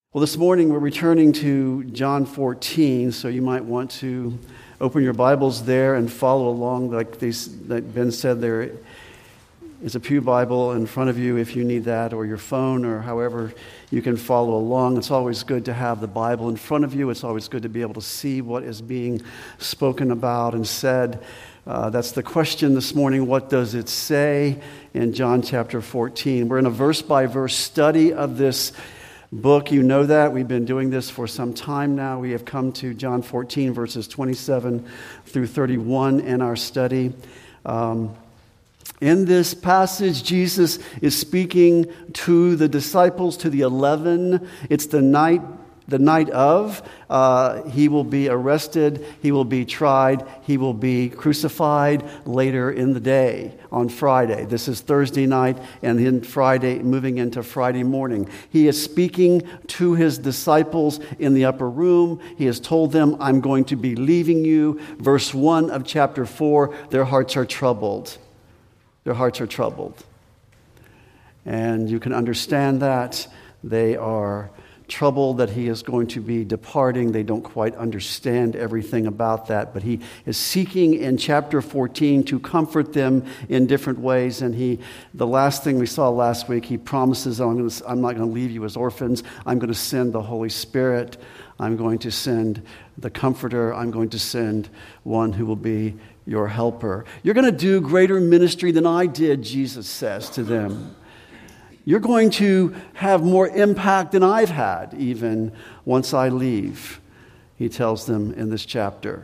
Well, this morning we're returning to John 14, so you might want to open your Bibles there and follow along. Like Ben said, there is a pew Bible in front of you if you need that, or your phone, or however you can follow along. It's always good to have the Bible in front of you. It's always good to be able to see what is being spoken about and said. That's the question this morning. What does it say in John chapter 14? We're in a verse-by-verse study of this book. You know that. We've been doing this for some time now. We have come to John 14, verses 27 through 31 in our study. In this passage, Jesus is speaking to the disciples, to the 11. It's the night of. He will be arrested. He will be tried. He will be crucified later in the day on Friday. This is Thursday night, and then Friday, moving into Friday morning. He is speaking to his disciples in the upper room. He has told them, I'm going to be leaving you. Verse 1 of chapter 4, their hearts are troubled. Their hearts are troubled. And you can understand that. They are troubled that he is going to be departing. They don't quite understand everything about that, but he is seeking in chapter 14 to comfort them in different ways. And the last thing we saw last week, he promises, I'm not going to leave you as orphans. I'm going to send the Holy Spirit. I'm going to send the Comforter. I'm going to send one who will be your helper. You're going to do greater ministry than I did, Jesus says to them. You're going to have more impact than I've had, even once I leave, he tells them in this chapter.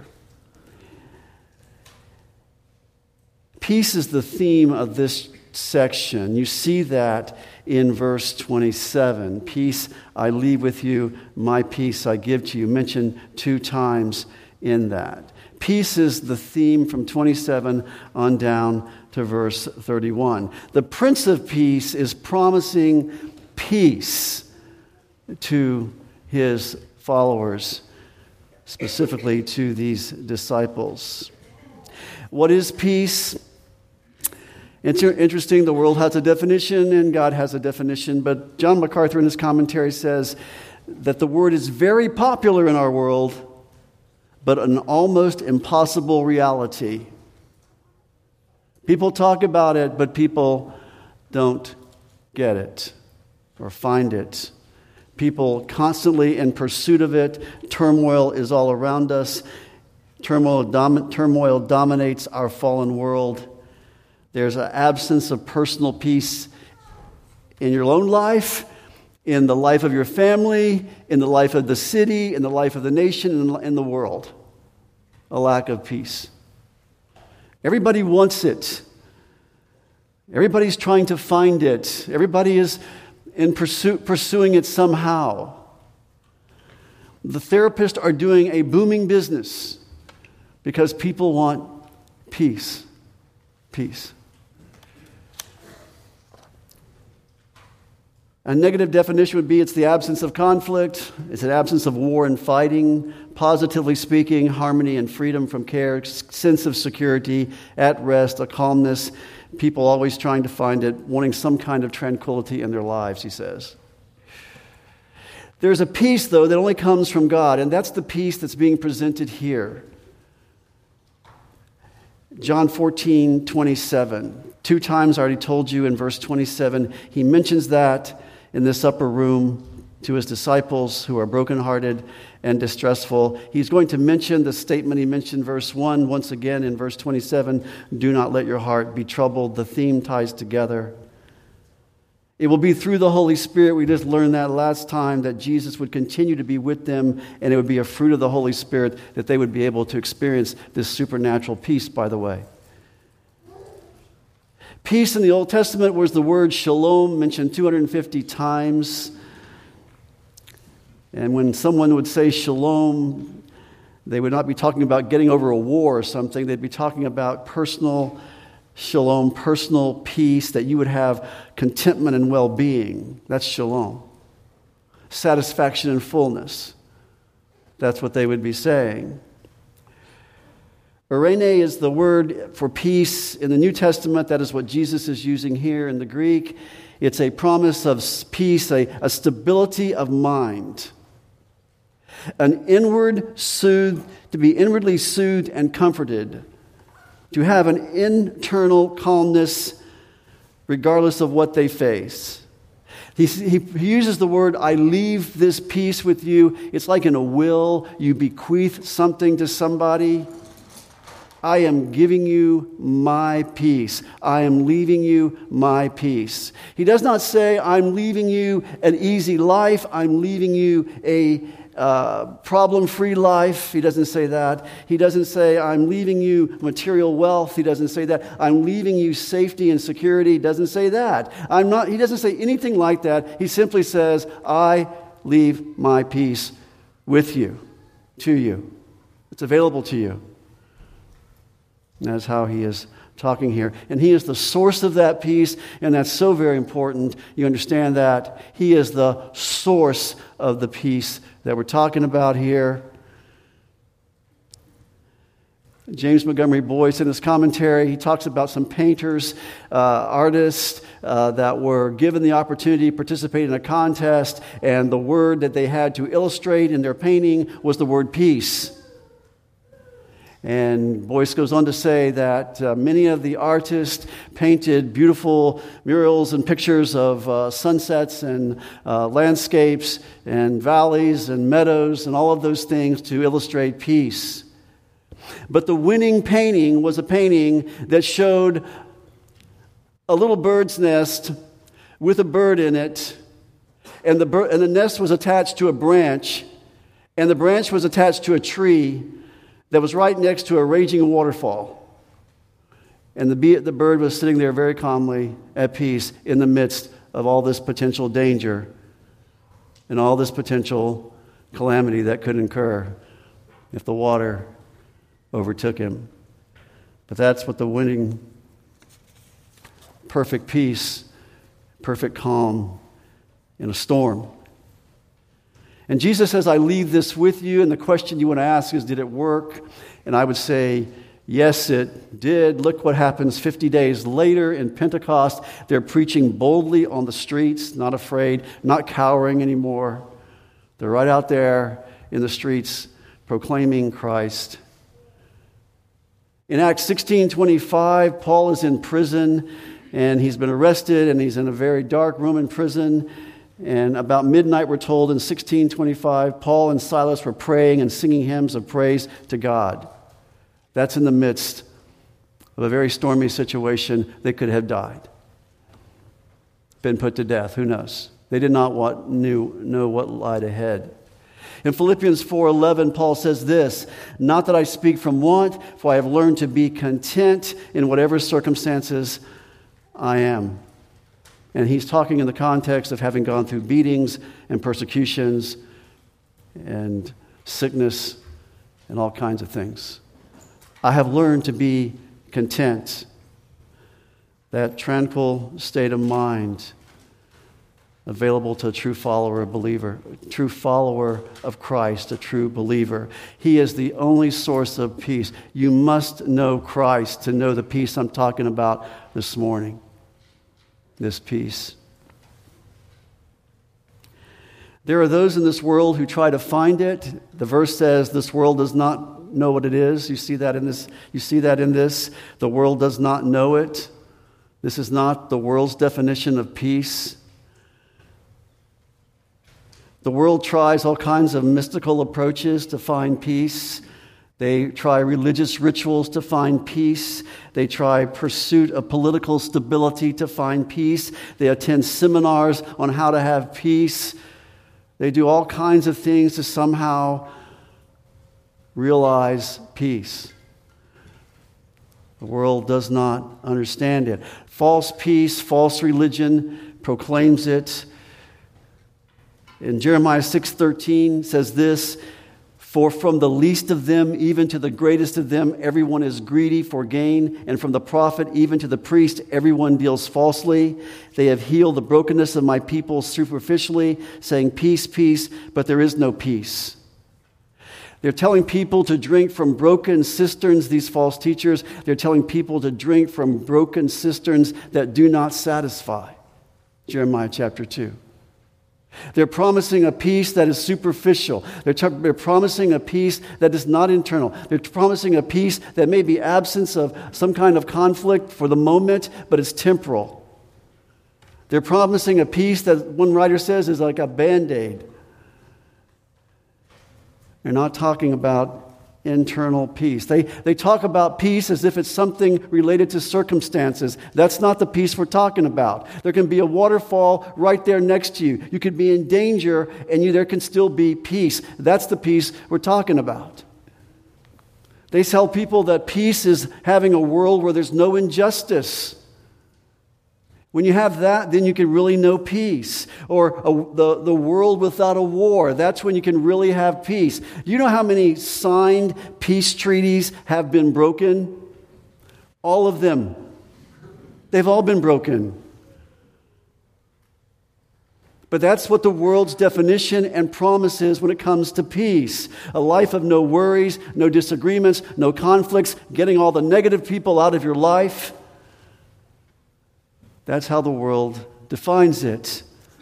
Peace is the theme of this section. You see that in verse 27. Peace I leave with you, my peace I give to you. Mentioned 2 times in that. Peace is the theme from 27 on down to verse 31. The Prince of Peace is promising peace to his followers, specifically to these disciples. What is peace? It's interesting, the world has a definition and God has a definition, but John MacArthur in his commentary says that the word is very popular in our world, but an almost impossible reality. People talk about it, but people don't get it or find it. People constantly in pursuit of it. Turmoil is all around us. Turmoil dominates our fallen world. There's an absence of personal peace in your own life, in the life of your family, in the life of the city, in the life of the nation, and in the world. A lack of peace. Everybody wants it. Everybody's trying to find it. Everybody is pursuing it somehow. The therapists are doing a booming business because people want peace. Peace. A negative definition would be it's the absence of conflict, it's an absence of war and fighting, positively speaking, harmony and freedom from care, sense of security, at rest, a calmness, people always trying to find it, wanting some kind of tranquility in their lives, he says. There's a peace, though, that only comes from God, and that's the peace that's being presented here. John 14:27. 2 times I already told you in verse 27, he mentions that in this upper room to his disciples who are brokenhearted and distressful. He's going to mention the statement he mentioned verse 1 once again in verse 27, do not let your heart be troubled. The theme ties together. It will be through the Holy Spirit, we just learned that last time, that Jesus would continue to be with them, and it would be a fruit of the Holy Spirit that they would be able to experience this supernatural peace, by the way. Peace in the Old Testament was the word shalom, mentioned 250 times. And when someone would say shalom, they would not be talking about getting over a war or something. They'd be talking about personal shalom, personal peace, that you would have contentment and well-being. That's shalom. Satisfaction and fullness. That's what they would be saying. Eirene is the word for peace in the New Testament. That is what Jesus is using here in the Greek. It's a promise of peace, a stability of mind. To be inwardly soothed and comforted. To have an internal calmness regardless of what they face. He uses the word, I leave this peace with you. It's like in a will, you bequeath something to somebody. I am giving you my peace. I am leaving you my peace. He does not say, I'm leaving you an easy life. I'm leaving you a problem-free life. He doesn't say that. He doesn't say, I'm leaving you material wealth. He doesn't say that. I'm leaving you safety and security. He doesn't say that. He doesn't say anything like that. He simply says, I leave my peace with you, to you. It's available to you. And that's how he is talking here. And he is the source of that peace, and that's so very important. You understand that? He is the source of the peace that we're talking about here. James Montgomery Boyce, in his commentary, he talks about some painters, artists that were given the opportunity to participate in a contest, and the word that they had to illustrate in their painting was the word peace. And Boyce goes on to say that many of the artists painted beautiful murals and pictures of sunsets and landscapes and valleys and meadows and all of those things to illustrate peace. But the winning painting was a painting that showed a little bird's nest with a bird in it, and the nest was attached to a branch, and the branch was attached to a tree that was right next to a raging waterfall. And the bird was sitting there very calmly at peace in the midst of all this potential danger and all this potential calamity that could occur if the water overtook him. But that's what the winning perfect peace, perfect calm in a storm. And Jesus says, I leave this with you. And the question you want to ask is, did it work? And I would say, yes, it did. Look what happens 50 days later in Pentecost. They're preaching boldly on the streets, not afraid, not cowering anymore. They're right out there in the streets proclaiming Christ. In Acts 16:25, Paul is in prison, and he's been arrested, and he's in a very dark Roman prison. And about midnight, we're told in 16:25, Paul and Silas were praying and singing hymns of praise to God. That's in the midst of a very stormy situation. They could have died, been put to death. Who knows? They did not know what lied ahead. In Philippians 4:11, Paul says this, not that I speak from want, for I have learned to be content in whatever circumstances I am. And he's talking in the context of having gone through beatings and persecutions and sickness and all kinds of things. I have learned to be content. That tranquil state of mind available to a true follower, a believer, a true follower of Christ, a true believer. He is the only source of peace. You must know Christ to know the peace I'm talking about this morning. This peace. There are those in this world who try to find it. The verse says this world does not know what it is. You see that in this. You see that in this. The world does not know it. This is not the world's definition of peace. The world tries all kinds of mystical approaches to find peace. They try religious rituals to find peace. They try pursuit of political stability to find peace. They attend seminars on how to have peace. They do all kinds of things to somehow realize peace. The world does not understand it. False peace, false religion proclaims it. In Jeremiah 6:13 says this, for from the least of them, even to the greatest of them, everyone is greedy for gain. And from the prophet, even to the priest, everyone deals falsely. They have healed the brokenness of my people superficially, saying, peace, peace, but there is no peace. They're telling people to drink from broken cisterns, these false teachers. They're telling people to drink from broken cisterns that do not satisfy. Jeremiah chapter 2. They're promising a peace that is superficial. They're promising a peace that is not internal. They're promising a peace that may be absence of some kind of conflict for the moment, but it's temporal. They're promising a peace that one writer says is like a Band-Aid. They're not talking about internal peace. They talk about peace as if it's something related to circumstances. That's not the peace we're talking about. There can be a waterfall right there next to you. You could be in danger and there can still be peace. That's the peace we're talking about. They tell people that peace is having a world where there's no injustice. When you have that, then you can really know peace. Or the world without a war. That's when you can really have peace. Do you know how many signed peace treaties have been broken? All of them. They've all been broken. But that's what the world's definition and promise is when it comes to peace. A life of no worries, no disagreements, no conflicts, getting all the negative people out of your life. That's how the world defines it.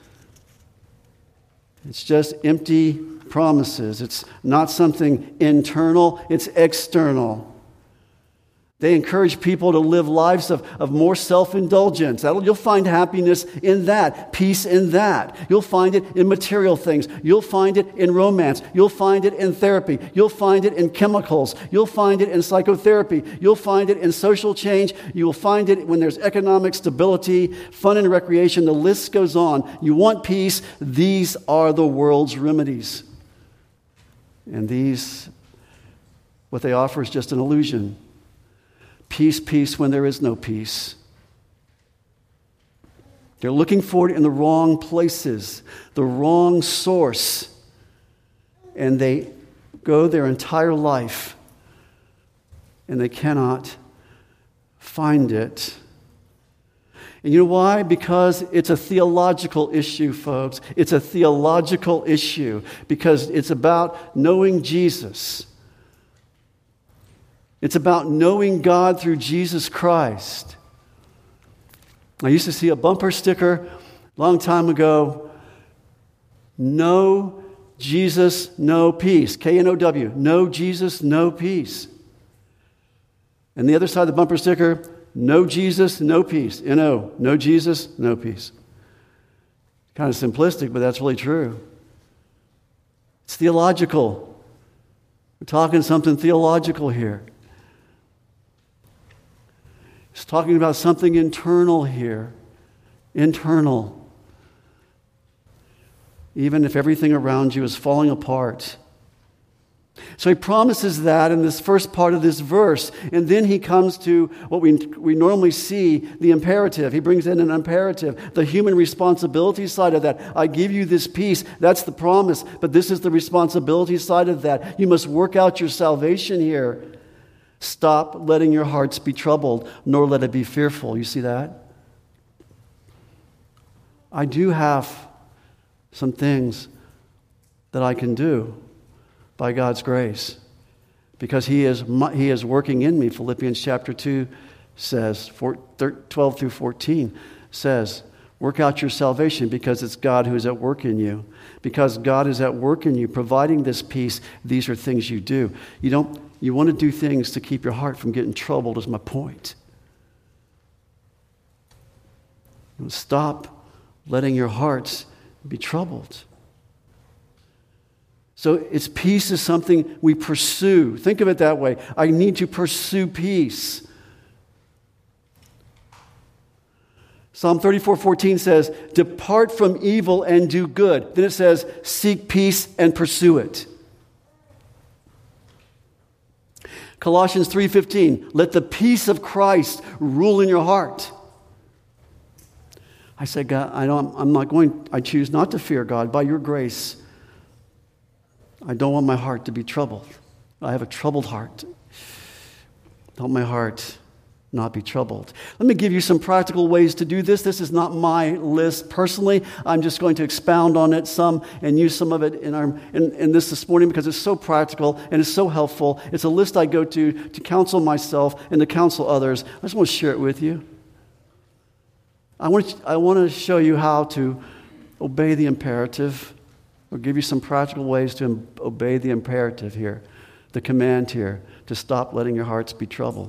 It's just empty promises. It's not something internal, it's external. They encourage people to live lives of more self-indulgence. You'll find happiness in that, peace in that. You'll find it in material things. You'll find it in romance. You'll find it in therapy. You'll find it in chemicals. You'll find it in psychotherapy. You'll find it in social change. You'll find it when there's economic stability, fun and recreation. The list goes on. You want peace? These are the world's remedies. And what they offer is just an illusion. Peace, peace when there is no peace. They're looking for it in the wrong places, the wrong source. And they go their entire life and they cannot find it. And you know why? Because it's a theological issue, folks. It's a theological issue because it's about knowing Jesus. It's about knowing God through Jesus Christ. I used to see a bumper sticker a long time ago. No Jesus, no peace. K-N-O-W. No Jesus, no peace. And the other side of the bumper sticker, no Jesus, no peace. N-O. No Jesus, no peace. Kind of simplistic, but that's really true. It's theological. We're talking something theological here. It's talking about something internal here. Internal. Even if everything around you is falling apart. So he promises that in this first part of this verse. And then he comes to what we normally see, the imperative. He brings in an imperative, the human responsibility side of that. I give you this peace. That's the promise. But this is the responsibility side of that. You must work out your salvation here. Stop letting your hearts be troubled, nor let it be fearful. You see that? I do have some things that I can do by God's grace because He is working in me. Philippians chapter 2 says, 12 through 14 says, work out your salvation because it's God who is at work in you. Because God is at work in you, providing this peace, these are things you do. You want to do things to keep your heart from getting troubled, is my point. Stop letting your hearts be troubled. So peace is something we pursue. Think of it that way. I need to pursue peace. Psalm 34:14 says, depart from evil and do good. Then it says, seek peace and pursue it. Colossians 3:15, let the peace of Christ rule in your heart. I said, God, I choose not to fear, God, by your grace. I don't want my heart to be troubled. I have a troubled heart. Help my heart not be troubled. Let me give you some practical ways to do this. This is not my list personally. I'm just going to expound on it some and use some of it in this morning because it's so practical and it's so helpful. It's a list I go to counsel myself and to counsel others. I just want to share it with you. I want to show you how to obey the imperative, or give you some practical ways to obey the imperative here, the command here, to stop letting your hearts be troubled.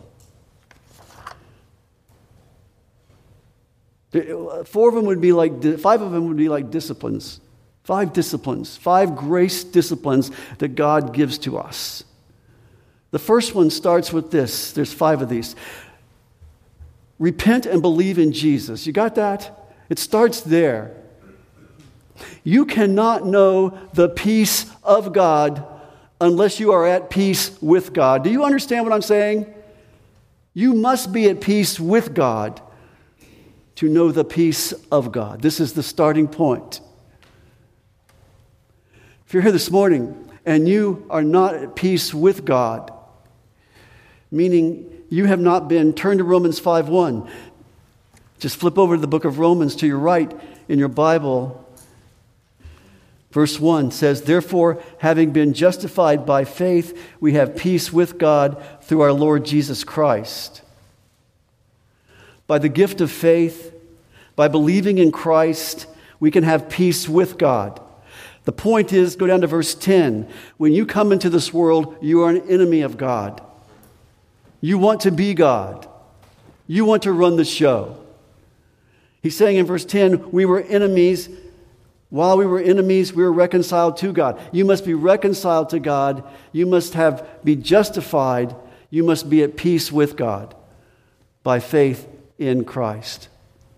5 of them would be like disciplines. 5 disciplines, 5 grace disciplines that God gives to us. The first one starts with this. There's 5 of these. Repent and believe in Jesus. You got that? It starts there. You cannot know the peace of God unless you are at peace with God. Do you understand what I'm saying? You must be at peace with God to know the peace of God. This is the starting point. If you're here this morning and you are not at peace with God, meaning you have not been, turn to Romans 5:1. Just flip over to the book of Romans to your right in your Bible. Verse 1 says, therefore, having been justified by faith, we have peace with God through our Lord Jesus Christ. By the gift of faith, by believing in Christ, we can have peace with God. The point is, go down to verse 10. When you come into this world, you are an enemy of God. You want to be God. You want to run the show. He's saying in verse 10, we were enemies. While we were enemies, we were reconciled to God. You must be reconciled to God. You must be justified. You must be at peace with God by faith in Christ.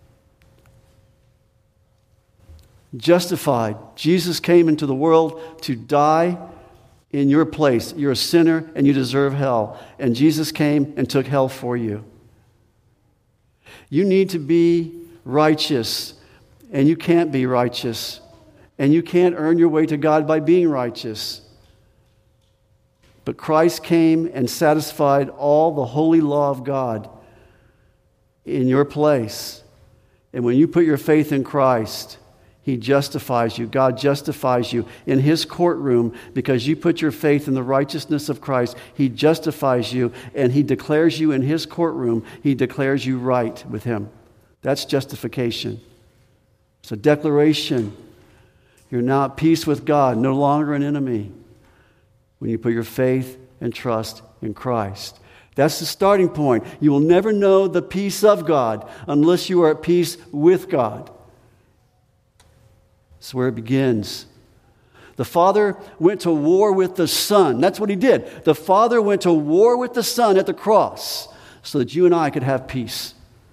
Justified. Jesus came into the world to die in your place. You're a sinner and you deserve hell. And Jesus came and took hell for you. You need to be righteous, and you can't be righteous. And you can't earn your way to God by being righteous. But Christ came and satisfied all the holy law of God in your place. And when you put your faith in Christ, He justifies you. God justifies you in His courtroom because you put your faith in the righteousness of Christ. He justifies you, and He declares you in His courtroom. He declares you right with Him. That's justification. It's a declaration. You're now at peace with God, no longer an enemy, when you put your faith and trust in Christ. That's the starting point. You will never know the peace of God unless you are at peace with God. That's where it begins. The Father went to war with the Son. That's what He did. The Father went to war with the Son at the cross so that you and I could have peace.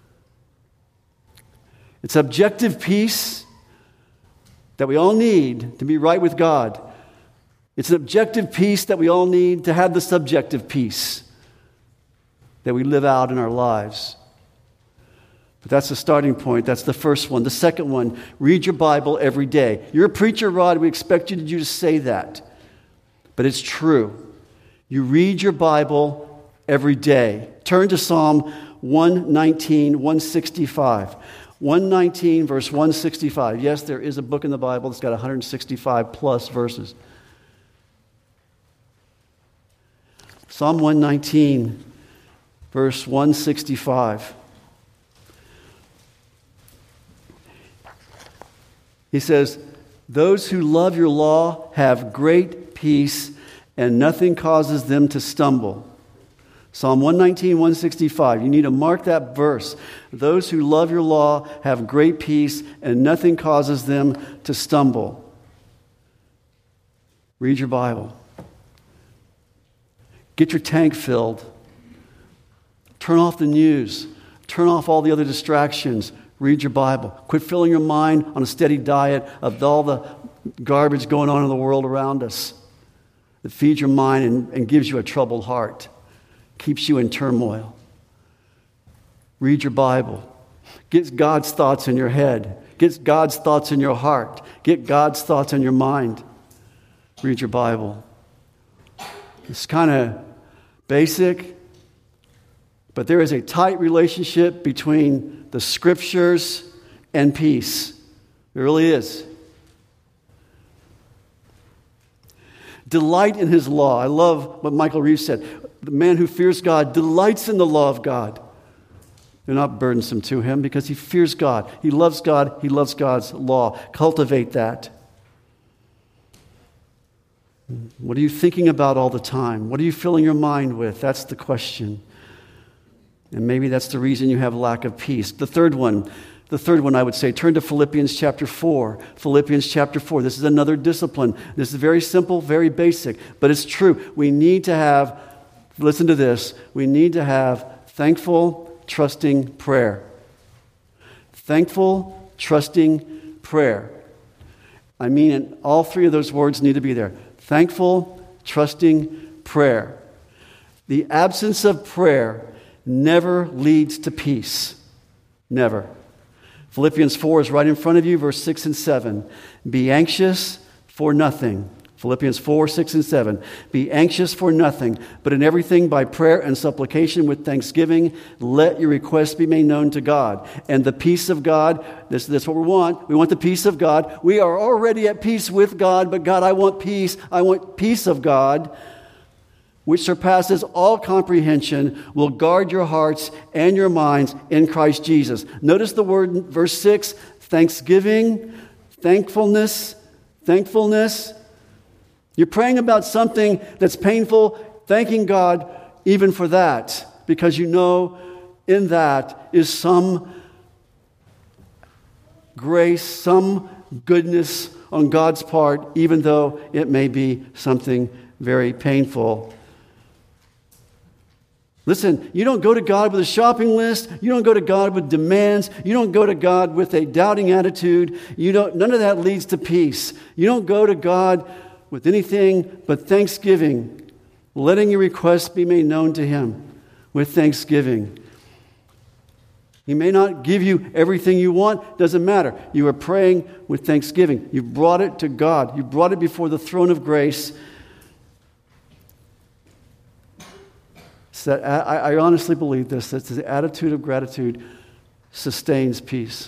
It's objective peace that we all need to be right with God. It's an objective peace that we all need to have the subjective peace that we live out in our lives. But that's the starting point. That's the first one. The second one, read your Bible every day. You're a preacher, Rod. We expect you to say that. But it's true. You read your Bible every day. Turn to Psalm 119, 165. 119, verse 165. Yes, there is a book in the Bible that's got 165 plus verses. Psalm 119, verse 165. He says, those who love your law have great peace, and nothing causes them to stumble. Psalm 119, 165. You need to mark that verse. Those who love your law have great peace, and nothing causes them to stumble. Read your Bible. Get your tank filled. Turn off the news. Turn off all the other distractions. Read your Bible. Quit filling your mind on a steady diet of all the garbage going on in the world around us that feeds your mind and gives you a troubled heart, keeps you in turmoil. Read your Bible. Get God's thoughts in your head. Get God's thoughts in your heart. Get God's thoughts in your mind. Read your Bible. It's kind of basic, But there is a tight relationship between the Scriptures and peace. There really is. Delight in His law. I love what Michael Reeves said. The man who fears God delights in the law of God. They're not burdensome to him because he fears God. He loves God. He loves God's law. Cultivate that. What are you thinking about all the time? What are you filling your mind with? That's the question. And maybe that's the reason you have lack of peace. The third one I would say, turn to Philippians chapter 4. Philippians chapter 4. This is another discipline. This is very simple, very basic, but it's true. We need to have, listen to this, we need to have thankful, trusting prayer. Thankful, trusting prayer. I mean, and all three of those words need to be there. Thankful, trusting prayer. The absence of prayer never leads to peace. Never. Philippians 4 is right in front of you, verse 6 and 7. Be anxious for nothing. Philippians 4, 6 and 7. Be anxious for nothing, but in everything by prayer and supplication with thanksgiving, let your requests be made known to God. And the peace of God, this is what we want. We want the peace of God. We are already at peace with God, but God, I want peace. I want peace of God, which surpasses all comprehension, will guard your hearts and your minds in Christ Jesus. Notice the word in verse 6, thanksgiving, thankfulness. You're praying about something that's painful, thanking God even for that, because you know in that is some grace, some goodness on God's part, even though it may be something very painful. Listen, you don't go to God with a shopping list. You don't go to God with demands. You don't go to God with a doubting attitude. None of that leads to peace. You don't go to God with anything but thanksgiving, letting your requests be made known to Him with thanksgiving. He may not give you everything you want. Doesn't matter. You are praying with thanksgiving. You've brought it to God. You brought it before the throne of grace. So I honestly believe this, that the attitude of gratitude sustains peace.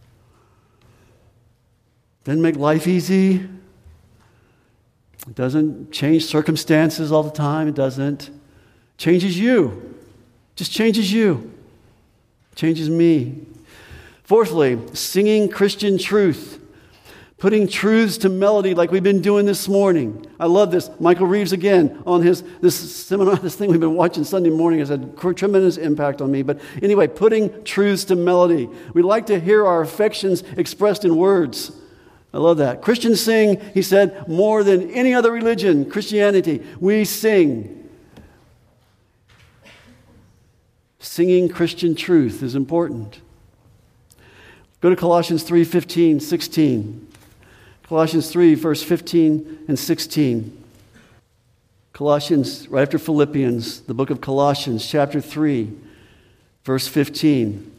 Doesn't make life easy. It doesn't change circumstances all the time. It doesn't. Changes you. Just changes you. Changes me. Fourthly, singing Christian truth. Putting truths to melody like we've been doing this morning. I love this. Michael Reeves again on this seminar, this thing we've been watching Sunday morning has had tremendous impact on me. But anyway, putting truths to melody. We like to hear our affections expressed in words. I love that. Christians sing, he said, more than any other religion, Christianity. We sing. Singing Christian truth is important. Go to Colossians 3, 15, 16. Colossians 3, verse 15 and 16. Colossians, right after Philippians, the book of Colossians, chapter 3, verse 15.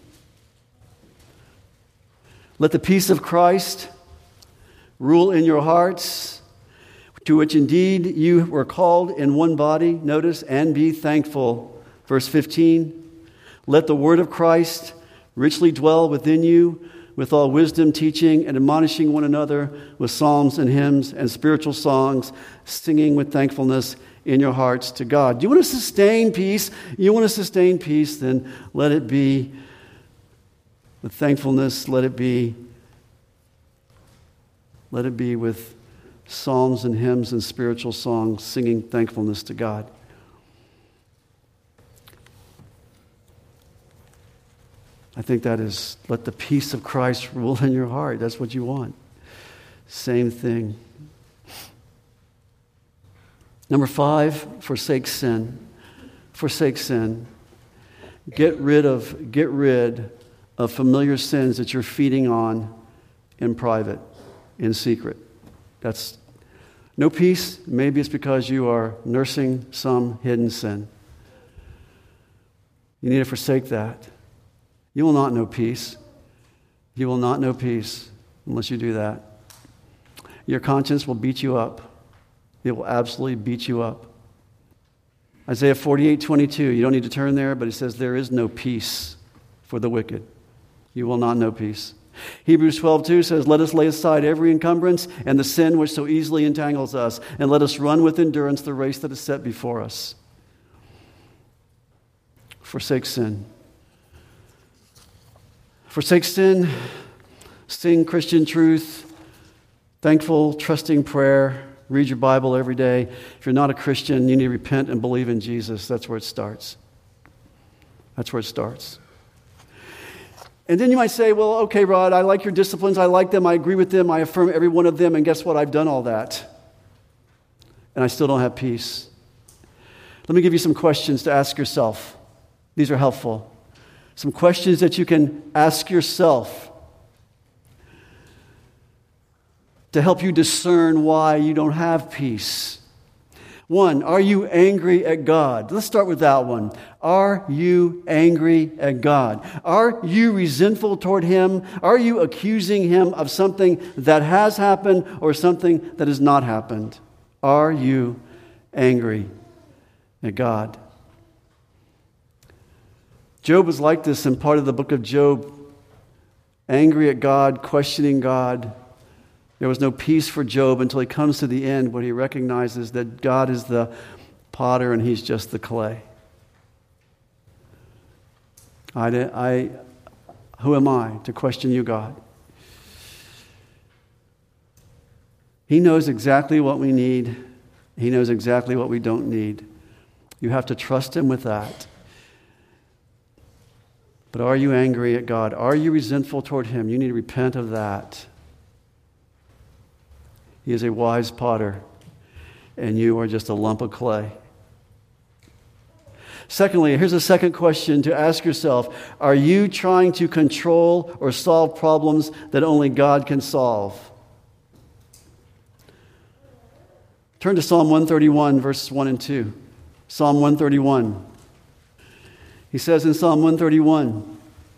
Let the peace of Christ rule in your hearts, to which indeed you were called in one body, notice, and be thankful. Verse 15. Let the word of Christ richly dwell within you, with all wisdom, teaching and admonishing one another with psalms and hymns and spiritual songs, singing with thankfulness in your hearts to God. Do you want to sustain peace? You want to sustain peace, then let it be with thankfulness. Let it be with psalms and hymns and spiritual songs, singing thankfulness to God. I think that is, let the peace of Christ rule in your heart. That's what you want. Same thing. Number 5, forsake sin. Forsake sin. Get rid of familiar sins that you're feeding on in private, in secret. That's no peace. Maybe it's because you are nursing some hidden sin. You need to forsake that. You will not know peace. You will not know peace unless you do that. Your conscience will beat you up. It will absolutely beat you up. Isaiah 48:22. You don't need to turn there, but it says, there is no peace for the wicked. You will not know peace. Hebrews 12:2 says, let us lay aside every encumbrance and the sin which so easily entangles us, and let us run with endurance the race that is set before us. Forsake sin. Forsake sin. Sing Christian truth. Thankful, trusting prayer. Read your Bible every day. If you're not a Christian, you need to repent and believe in Jesus. That's where it starts. That's where it starts. And then you might say, well, okay, Rod, I like your disciplines. I like them. I agree with them. I affirm every one of them. And guess what? I've done all that. And I still don't have peace. Let me give you some questions to ask yourself. These are helpful. Some questions that you can ask yourself to help you discern why you don't have peace. 1, are you angry at God? Let's start with that one. Are you angry at God? Are you resentful toward Him? Are you accusing Him of something that has happened or something that has not happened? Are you angry at God? Job was like this in part of the book of Job. Angry at God, questioning God. There was no peace for Job until he comes to the end when he recognizes that God is the potter and he's just the clay. Who am I to question you, God? He knows exactly what we need. He knows exactly what we don't need. You have to trust Him with that. But are you angry at God? Are you resentful toward Him? You need to repent of that. He is a wise potter, and you are just a lump of clay. Secondly, here's a second question to ask yourself. Are you trying to control or solve problems that only God can solve? Turn to Psalm 131, verses 1 and 2. Psalm 131. He says in Psalm 131,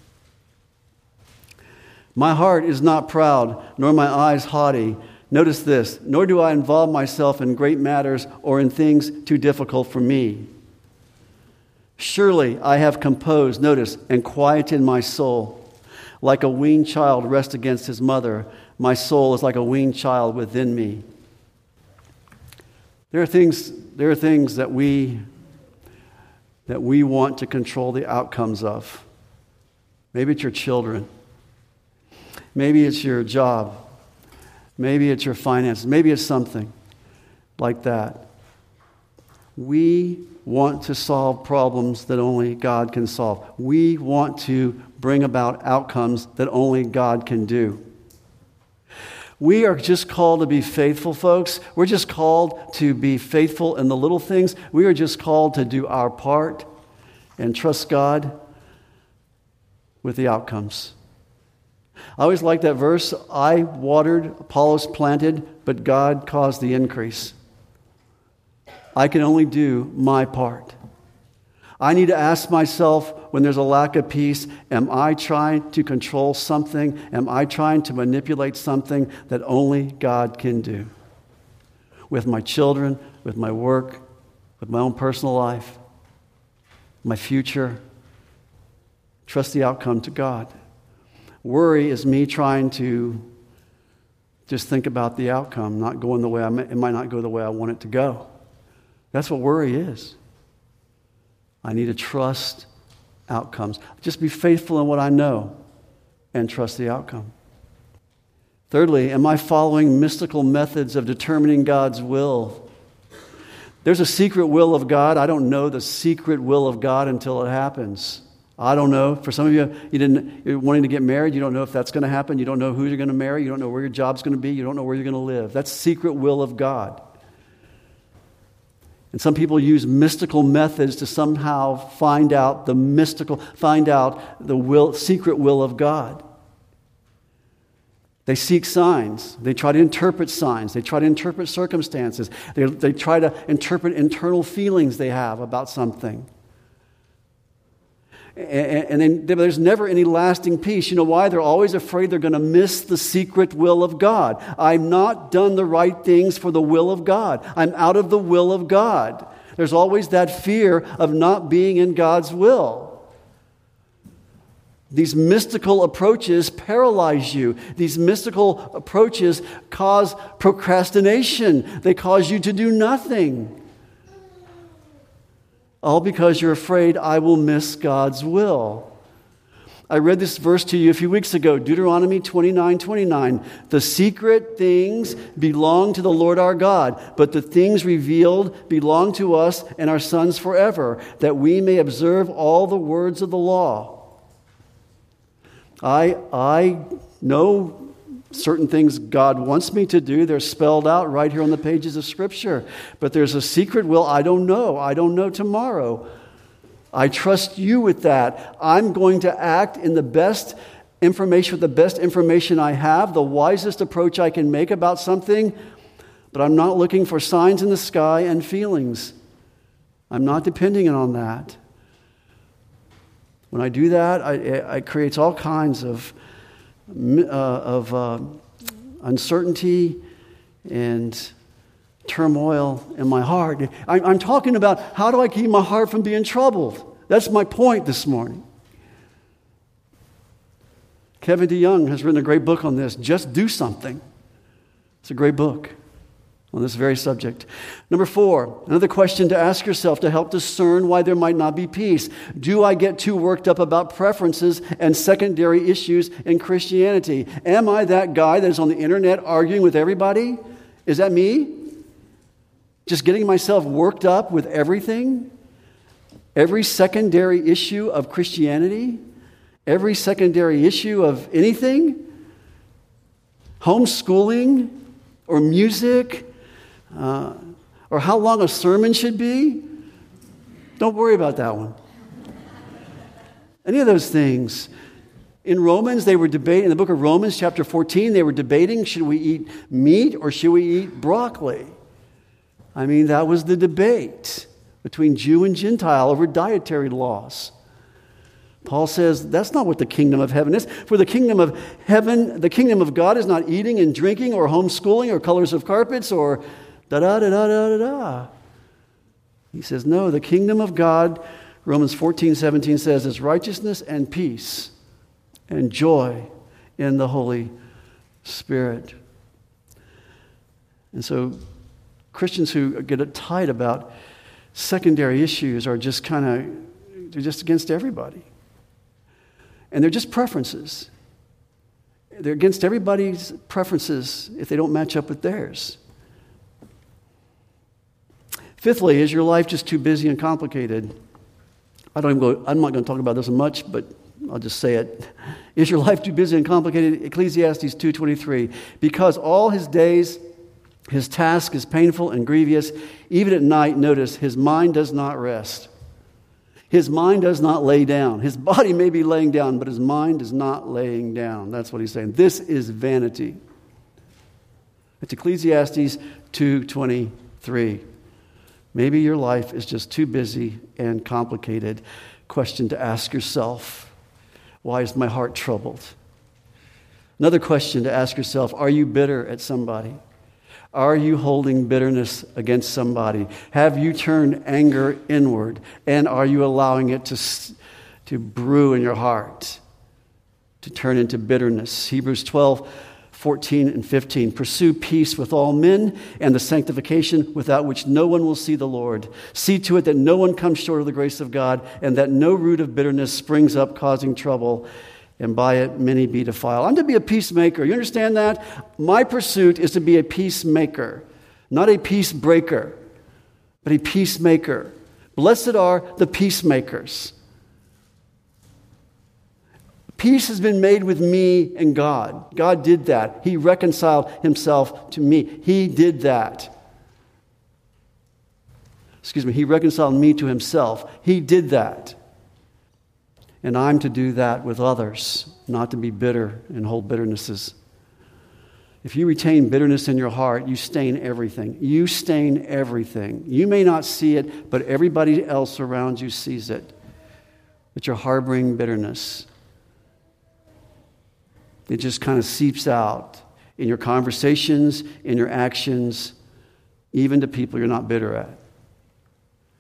my heart is not proud, nor my eyes haughty. Notice this, nor do I involve myself in great matters or in things too difficult for me. Surely I have composed, notice, and quieted my soul. Like a weaned child rests against his mother, my soul is like a weaned child within me. There are things that we want to control the outcomes of. Maybe it's your children. Maybe it's your job. Maybe it's your finances. Maybe it's something like that. We want to solve problems that only God can solve. We want to bring about outcomes that only God can do. We are just called to be faithful, folks. We're just called to be faithful in the little things. We are just called to do our part and trust God with the outcomes. I always like that verse. I watered, Apollos planted, but God caused the increase. I can only do my part. I need to ask myself when there's a lack of peace, am I trying to control something? Am I trying to manipulate something that only God can do? With my children, with my work, with my own personal life, my future. Trust the outcome to God. Worry is me trying to just think about the outcome, not going the way it might not go the way I want it to go. That's what worry is. I need to trust outcomes. Just be faithful in what I know and trust the outcome. Thirdly, am I following mystical methods of determining God's will? There's a secret will of God. I don't know the secret will of God until it happens. I don't know. For some of you, you're wanting to get married. You don't know if that's going to happen. You don't know who you're going to marry. You don't know where your job's going to be. You don't know where you're going to live. That's the secret will of God. And some people use mystical methods to somehow find out the secret will of God. They seek signs. They try to interpret signs. They try to interpret circumstances. They try to interpret internal feelings they have about something. And then there's never any lasting peace. You know why? They're always afraid they're going to miss the secret will of God. I've not done the right things for the will of God. I'm out of the will of God. There's always that fear of not being in God's will. These mystical approaches paralyze you. These mystical approaches cause procrastination. They cause you to do nothing. All because you're afraid I will miss God's will. I read this verse to you a few weeks ago, Deuteronomy 29:29. The secret things belong to the Lord our God, but the things revealed belong to us and our sons forever, that we may observe all the words of the law. I know certain things God wants me to do. They're spelled out right here on the pages of Scripture. But there's a secret will I don't know. I don't know tomorrow. I trust you with that. I'm going to act in the best information, with the best information I have, the wisest approach I can make about something. But I'm not looking for signs in the sky and feelings. I'm not depending on that. When I do that, it creates all kinds of uncertainty and turmoil in my heart. I'm talking about how do I keep my heart from being troubled. That's my point this morning. Kevin DeYoung has written a great book on this, Just Do Something. It's a great book on this very subject. Number 4, another question to ask yourself to help discern why there might not be peace. Do I get too worked up about preferences and secondary issues in Christianity? Am I that guy that is on the internet arguing with everybody? Is that me? Just getting myself worked up with everything? Every secondary issue of Christianity? Every secondary issue of anything? Homeschooling? Or music? Or how long a sermon should be? Don't worry about that one. Any of those things. In Romans, they were debating, in the book of Romans, chapter 14, they were debating, should we eat meat or should we eat broccoli? I mean, that was the debate between Jew and Gentile over dietary laws. Paul says that's not what the kingdom of heaven is. For the kingdom of heaven, the kingdom of God is not eating and drinking or homeschooling or colors of carpets or da-da-da-da-da-da. He says, no, the kingdom of God, Romans 14:17 says, is righteousness and peace and joy in the Holy Spirit. And so Christians who get uptight about secondary issues are just they're just against everybody. And they're just preferences. They're against everybody's preferences if they don't match up with theirs. Fifthly, is your life just too busy and complicated? I'm not going to talk about this much, but I'll just say it. Is your life too busy and complicated? Ecclesiastes 2:23. Because all his days, his task is painful and grievous. Even at night, notice, his mind does not rest. His mind does not lay down. His body may be laying down, but his mind is not laying down. That's what he's saying. This is vanity. It's Ecclesiastes 2:23. Maybe your life is just too busy and complicated. Question to ask yourself, why is my heart troubled? Another question to ask yourself, are you bitter at somebody? Are you holding bitterness against somebody? Have you turned anger inward? And are you allowing it to brew in your heart, to turn into bitterness? Hebrews 12:14 and 15. Pursue peace with all men and the sanctification without which no one will see the Lord. See to it that no one comes short of the grace of God and that no root of bitterness springs up causing trouble, and by it many be defiled. I'm to be a peacemaker. You understand that? My pursuit is to be a peacemaker, not a peace breaker, but a peacemaker. Blessed are the peacemakers. Peace has been made with me and God. God did that. He reconciled himself to me. He did that. He reconciled me to himself. He did that. And I'm to do that with others, not to be bitter and hold bitternesses. If you retain bitterness in your heart, you stain everything. You stain everything. You may not see it, but everybody else around you sees it. That you're harboring bitterness. It just kind of seeps out in your conversations, in your actions, even to people you're not bitter at.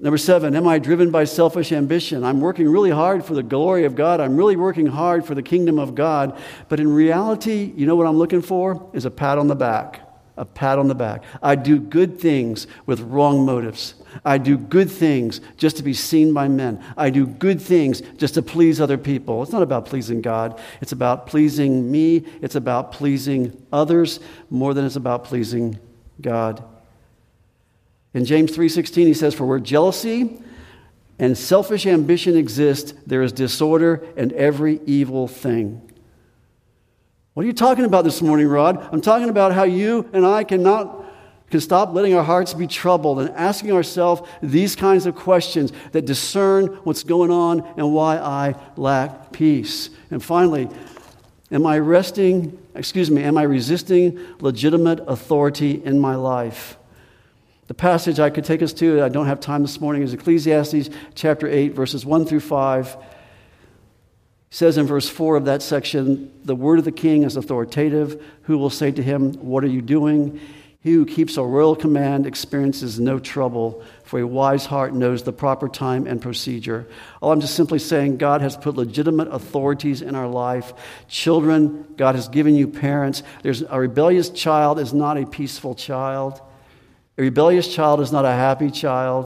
Number 7, am I driven by selfish ambition? I'm working really hard for the glory of God. I'm really working hard for the kingdom of God. But in reality, you know what I'm looking for? Is a pat on the back. A pat on the back. I do good things with wrong motives. I do good things just to be seen by men. I do good things just to please other people. It's not about pleasing God. It's about pleasing me. It's about pleasing others more than it's about pleasing God. In James 3:16, he says, "For where jealousy and selfish ambition exist, there is disorder and every evil thing." What are you talking about this morning, Rod? I'm talking about how you and I can stop letting our hearts be troubled and asking ourselves these kinds of questions that discern what's going on and why I lack peace. And finally, am I resisting legitimate authority in my life? The passage I could take us to, I don't have time this morning, is Ecclesiastes chapter 8, verses 1 through 5. It says in verse 4 of that section, "The word of the king is authoritative. Who will say to him, 'What are you doing?' He who keeps a royal command experiences no trouble, for a wise heart knows the proper time and procedure." I'm just simply saying God has put legitimate authorities in our life. Children, God has given you parents. A rebellious child is not a peaceful child. A rebellious child is not a happy child.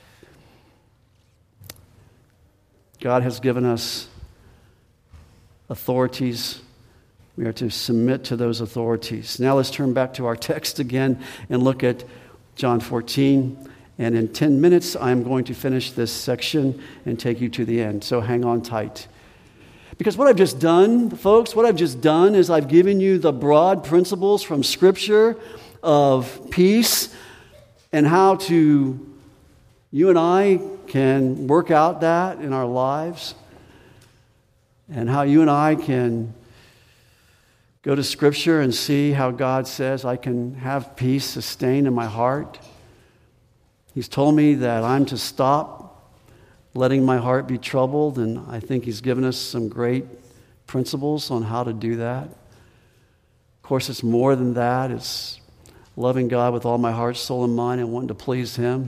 God has given us authorities. We are to submit to those authorities. Now let's turn back to our text again and look at John 14. And in 10 minutes, I'm going to finish this section and take you to the end. So hang on tight. Because what I've just done, folks, is I've given you the broad principles from Scripture of peace and how you and I can work out that in our lives, and how you and I can go to Scripture and see how God says I can have peace sustained in my heart. He's told me that I'm to stop letting my heart be troubled, and I think He's given us some great principles on how to do that. Of course, it's more than that. It's loving God with all my heart, soul, and mind, and wanting to please Him.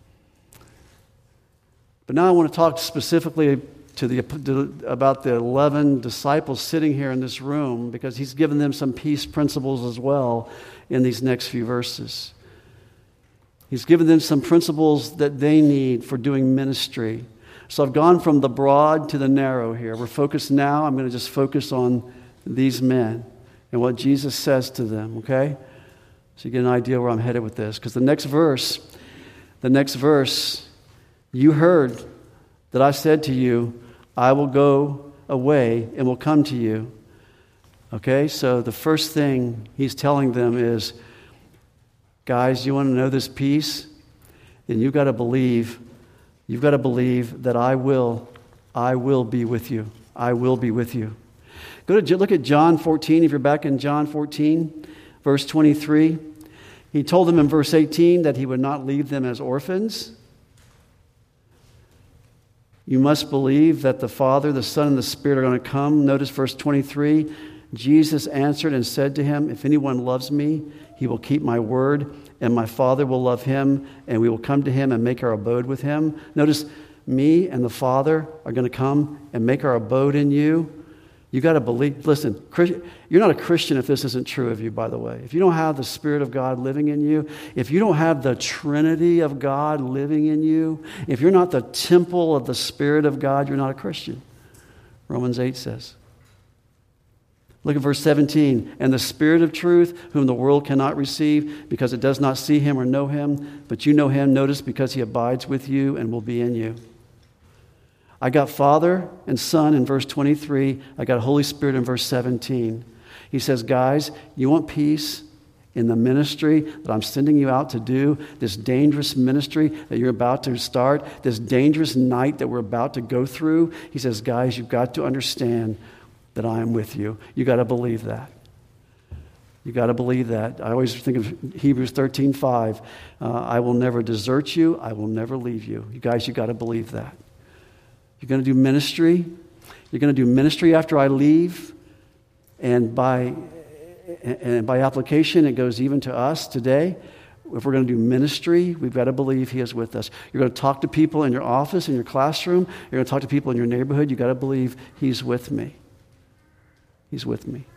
But now I want to talk specifically about the 11 disciples sitting here in this room, because He's given them some peace principles as well in these next few verses. He's given them some principles that they need for doing ministry. So I've gone from the broad to the narrow here. We're focused now. I'm going to just focus on these men and what Jesus says to them, okay? So you get an idea where I'm headed with this. Because the next verse, you heard that I said to you, I will go away and will come to you. Okay, so the first thing He's telling them is, guys, you want to know this peace? Then you've got to believe that I will be with you. I will be with you. Look at John 14, if you're back in John 14, verse 23. He told them in verse 18 that He would not leave them as orphans. You must believe that the Father, the Son, and the Spirit are going to come. Notice verse 23. Jesus answered and said to him, if anyone loves me, he will keep my word, and my Father will love him, and we will come to him and make our abode with him. Notice, me and the Father are going to come and make our abode in you. You got to believe. Listen, you're not a Christian if this isn't true of you, by the way. If you don't have the Spirit of God living in you, if you don't have the Trinity of God living in you, if you're not the temple of the Spirit of God, you're not a Christian. Romans 8 says. Look at verse 17. And the Spirit of truth, whom the world cannot receive, because it does not see Him or know Him, but you know Him, notice, because He abides with you and will be in you. I got Father and Son in verse 23. I got Holy Spirit in verse 17. He says, guys, you want peace in the ministry that I'm sending you out to do, this dangerous ministry that you're about to start, this dangerous night that we're about to go through? He says, guys, you've got to understand that I am with you. You got to believe that. You got to believe that. I always think of Hebrews 13:5. I will never desert you. I will never leave you. You guys, you got to believe that. You're going to do ministry. You're going to do ministry after I leave. And by application, it goes even to us today. If we're going to do ministry, we've got to believe he is with us. You're going to talk to people in your office, in your classroom. You're going to talk to people in your neighborhood. You've got to believe he's with me. He's with me.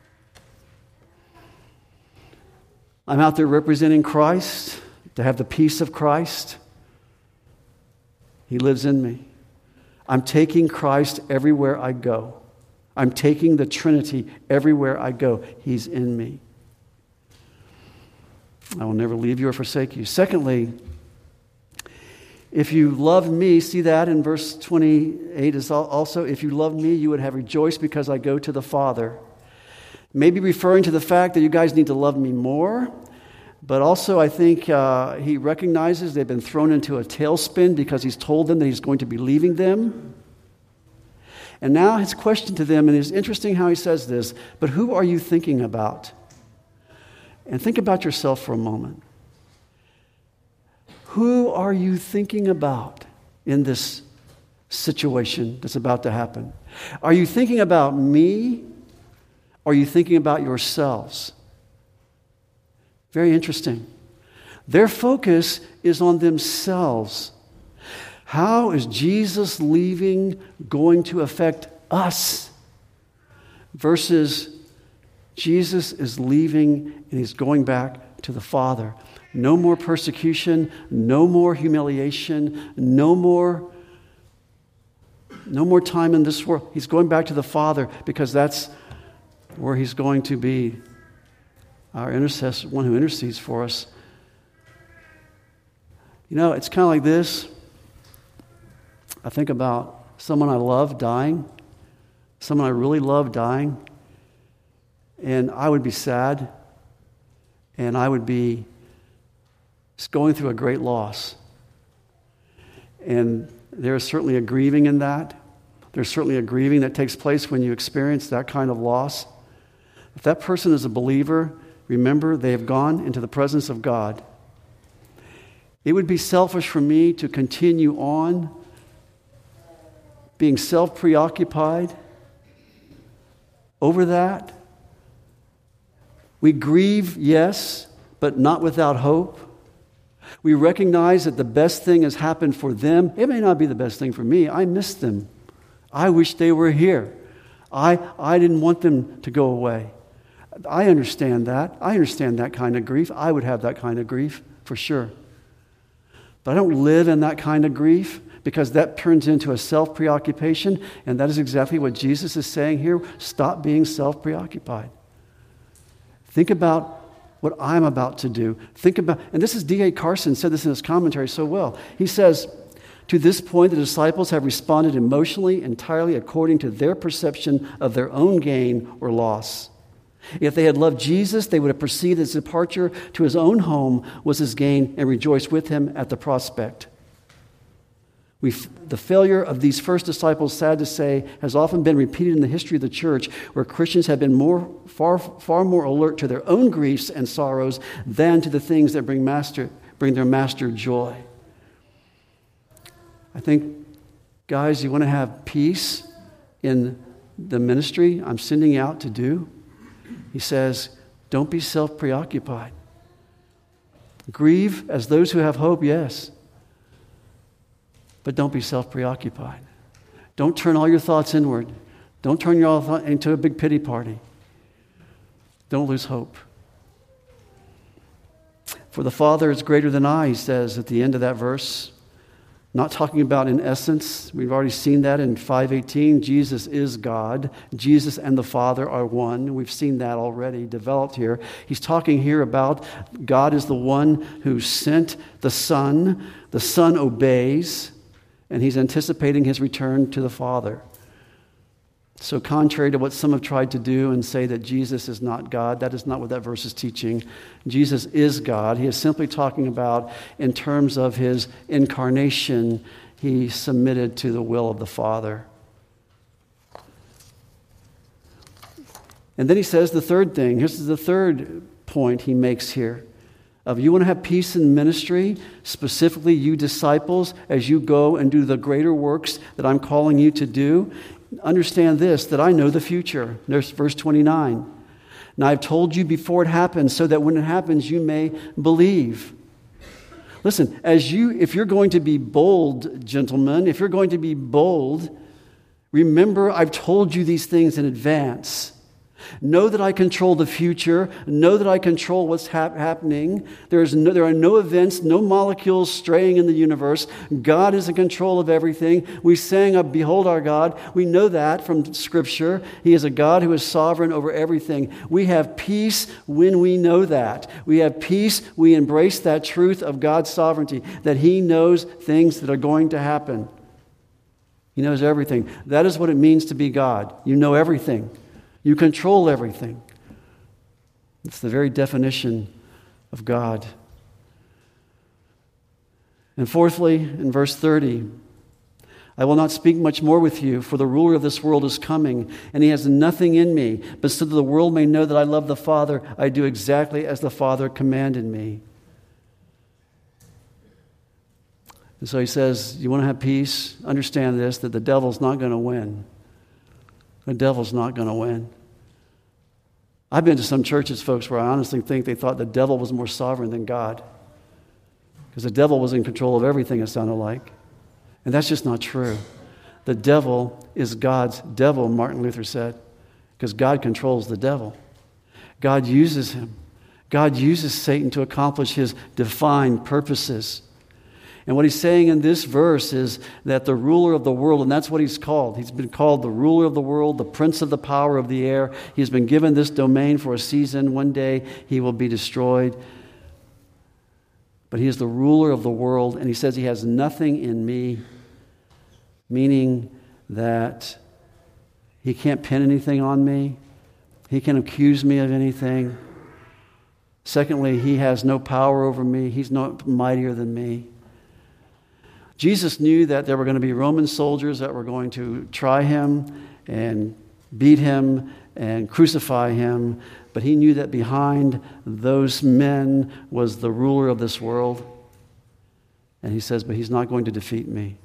I'm out there representing Christ, to have the peace of Christ. He lives in me. I'm taking Christ everywhere I go. I'm taking the Trinity everywhere I go. He's in me. I will never leave you or forsake you. Secondly, if you love me, see that in verse 28 is also, if you love me, you would have rejoiced because I go to the Father. Maybe referring to the fact that you guys need to love me more, but also I think he recognizes they've been thrown into a tailspin because he's told them that he's going to be leaving them. And now his question to them, and it's interesting how he says this, but who are you thinking about? And think about yourself for a moment. Who are you thinking about in this situation that's about to happen? Are you thinking about me? Or are you thinking about yourselves? Very interesting. Their focus is on themselves. How is Jesus leaving going to affect us? Versus Jesus is leaving and he's going back to the Father. No more persecution, no more humiliation, no more time in this world. He's going back to the Father because that's where he's going to be our intercessor, one who intercedes for us. You know, it's kind of like this. I think about someone I love dying, someone I really love dying, and I would be sad, and I would be going through a great loss. And there's certainly a grieving in that. There's certainly a grieving that takes place when you experience that kind of loss. If that person is a believer, remember, they have gone into the presence of God. It would be selfish for me to continue on being self-preoccupied over that. We grieve, yes, but not without hope. We recognize that the best thing has happened for them. It may not be the best thing for me. I miss them. I wish they were here. I didn't want them to go away. I understand that. I understand that kind of grief. I would have that kind of grief, for sure. But I don't live in that kind of grief because that turns into a self-preoccupation, and that is exactly what Jesus is saying here. Stop being self-preoccupied. Think about what I'm about to do. Think about, and this is D.A. Carson said this in his commentary so well. He says, to this point, the disciples have responded emotionally, entirely according to their perception of their own gain or loss. If they had loved Jesus, they would have perceived his departure to his own home was his gain and rejoiced with him at the prospect. The failure of these first disciples, sad to say, has often been repeated in the history of the church, where Christians have been far more alert to their own griefs and sorrows than to the things that bring their master joy. I think, guys, you want to have peace in the ministry I'm sending you out to do? He says, don't be self-preoccupied. Grieve as those who have hope, yes. But don't be self-preoccupied. Don't turn all your thoughts inward. Don't turn your thoughts into a big pity party. Don't lose hope. For the Father is greater than I, he says at the end of that verse. Not talking about in essence. We've already seen that in 5:18. Jesus is God. Jesus and the Father are one. We've seen that already developed here. He's talking here about God is the one who sent the Son. The Son obeys, and he's anticipating his return to the Father. So contrary to what some have tried to do and say that Jesus is not God, that is not what that verse is teaching. Jesus is God. He is simply talking about in terms of his incarnation, he submitted to the will of the Father. And then he says the third thing. Here's the third point he makes here. Of you want to have peace in ministry, specifically you disciples, as you go and do the greater works that I'm calling you to do. Understand this, that I know the future. There's verse 29. Now I've told you before it happens, so that when it happens, you may believe. Listen, if you're going to be bold, gentlemen, if you're going to be bold, remember I've told you these things in advance. Know that I control the future. Know that I control what's happening. There are no events, no molecules straying in the universe. God is in control of everything. We sang, "Behold our God." We know that from Scripture. He is a God who is sovereign over everything. We have peace when we know that. We have peace. We embrace that truth of God's sovereignty, that He knows things that are going to happen. He knows everything. That is what it means to be God. You know everything. You control everything. It's the very definition of God. And fourthly, in verse 30, "I will not speak much more with you, for the ruler of this world is coming, and he has nothing in me. But so that the world may know that I love the Father, I do exactly as the Father commanded me." And so he says, you want to have peace? Understand this, that the devil's not going to win. The devil's not going to win. I've been to some churches, folks, where I honestly think they thought the devil was more sovereign than God. Because the devil was in control of everything, it sounded like. And that's just not true. The devil is God's devil, Martin Luther said, because God controls the devil. God uses him. God uses Satan to accomplish his defined purposes. And what he's saying in this verse is that the ruler of the world, and that's what he's called. He's been called the ruler of the world, the prince of the power of the air. He's been given this domain for a season. One day he will be destroyed. But he is the ruler of the world, and he says he has nothing in me, meaning that he can't pin anything on me. He can't accuse me of anything. Secondly, he has no power over me. He's not mightier than me. Jesus knew that there were going to be Roman soldiers that were going to try him and beat him and crucify him, but he knew that behind those men was the ruler of this world. And he says, but he's not going to defeat me.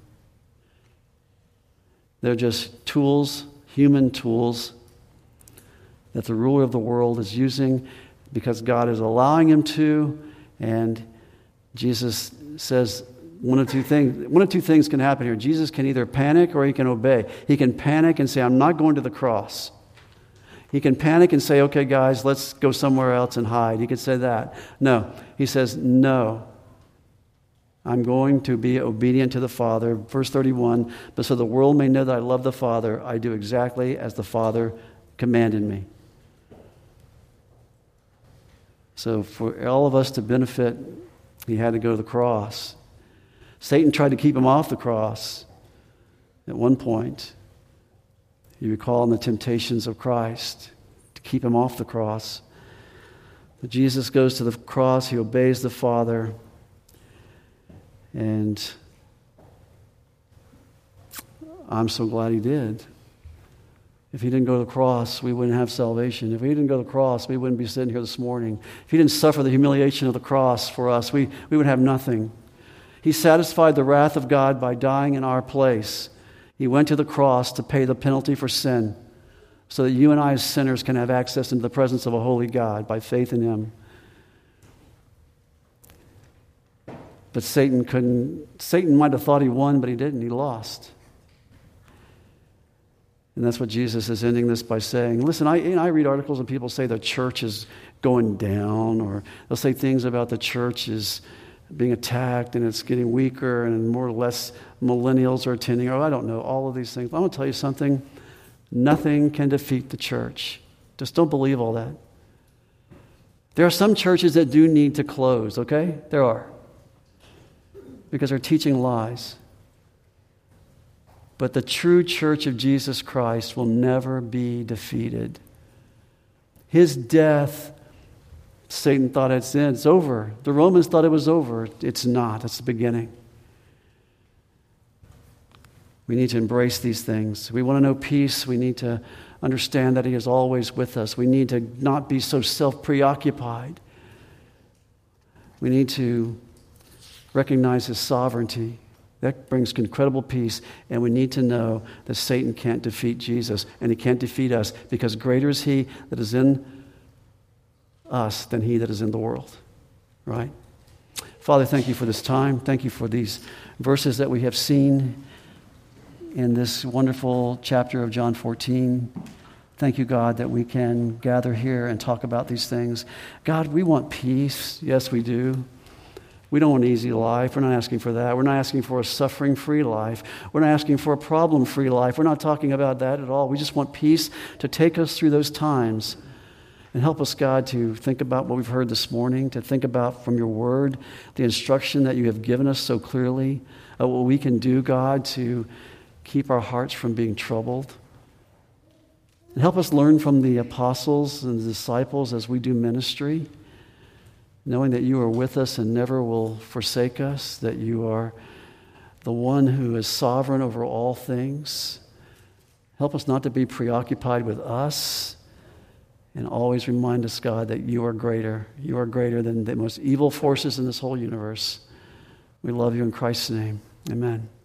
They're just tools, human tools, that the ruler of the world is using because God is allowing him to. And Jesus says, one of two things can happen here. Jesus can either panic or he can obey. He can panic and say, I'm not going to the cross. He can panic and say, okay, guys, let's go somewhere else and hide. He could say that. No. He says, no. I'm going to be obedient to the Father. Verse 31, but so the world may know that I love the Father, I do exactly as the Father commanded me. So for all of us to benefit, he had to go to the cross. Satan tried to keep him off the cross at one point. You recall in the temptations of Christ to keep him off the cross. But Jesus goes to the cross. He obeys the Father. And I'm so glad he did. If he didn't go to the cross, we wouldn't have salvation. If he didn't go to the cross, we wouldn't be sitting here this morning. If he didn't suffer the humiliation of the cross for us, we would have nothing. He satisfied the wrath of God by dying in our place. He went to the cross to pay the penalty for sin so that you and I as sinners can have access into the presence of a holy God by faith in him. But Satan might have thought he won, but he didn't. He lost. And that's what Jesus is ending this by saying. Listen, I read articles and people say the church is going down, or they'll say things about the church is being attacked and it's getting weaker and more or less millennials are attending, or I don't know, all of these things. I'm going to tell you something. Nothing can defeat the church. Just don't believe all that. There are some churches that do need to close, okay? There are. Because they're teaching lies. But the true church of Jesus Christ will never be defeated. His death, Satan thought it's over. The Romans thought it was over. It's not. It's the beginning. We need to embrace these things. We want to know peace. We need to understand that he is always with us. We need to not be so self-preoccupied. We need to recognize his sovereignty. That brings incredible peace. And we need to know that Satan can't defeat Jesus, and he can't defeat us, because greater is he that is in us than he that is in the world. Right? Father, thank you for this time. Thank you for these verses that we have seen in this wonderful chapter of John 14. Thank you, God, that we can gather here and talk about these things. God, we want peace. Yes, we do. We don't want an easy life. We're not asking for that. We're not asking for a suffering-free life. We're not asking for a problem-free life. We're not talking about that at all. We just want peace to take us through those times. And help us, God, to think about what we've heard this morning, to think about from your word the instruction that you have given us so clearly, what we can do, God, to keep our hearts from being troubled. And help us learn from the apostles and the disciples as we do ministry, knowing that you are with us and never will forsake us, that you are the one who is sovereign over all things. Help us not to be preoccupied with us, and always remind us, God, that you are greater. You are greater than the most evil forces in this whole universe. We love you in Christ's name. Amen.